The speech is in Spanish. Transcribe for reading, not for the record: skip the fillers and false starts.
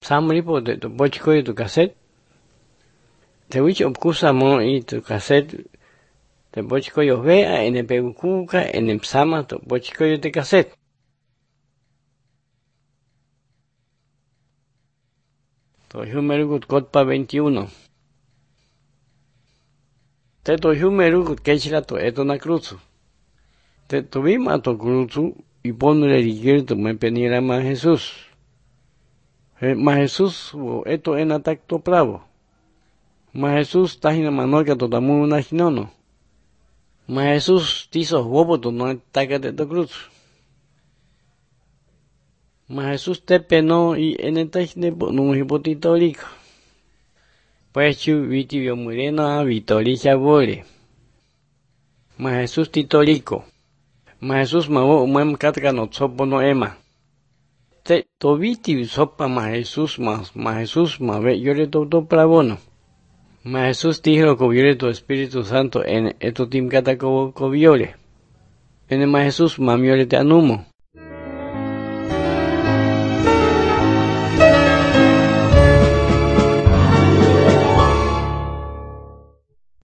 samri po de to bochko tu cassette te wich obkusamo y tu cassette te bochko yo vea en el peucuca en el psama to bochko yo te cassette to humerugut kotpa 21 te to humerugut kechla to etona cruzu te tuvimos to cruzu y ponle rigirto me penira más Jesús. Mas Jesús esto en atacto bravo. Mas Jesús tajina manoka to tamu una hinono. Mas Jesús tiso huevo to no ataca de to cruz. Mas Jesús te penó y en el tajine no hipotitórico. Pues chu vitio murena vitoricia bore. Mas Jesús titórico. Mas Jesús mavo umem katka no tsopo no ema. Te tobiti sopa ma Jesús ma ve yore todo pravono. Ma Jesús dijo que viole tu Espíritu Santo en esto tim kata ko viole. En ma Jesús ma miole te anumo.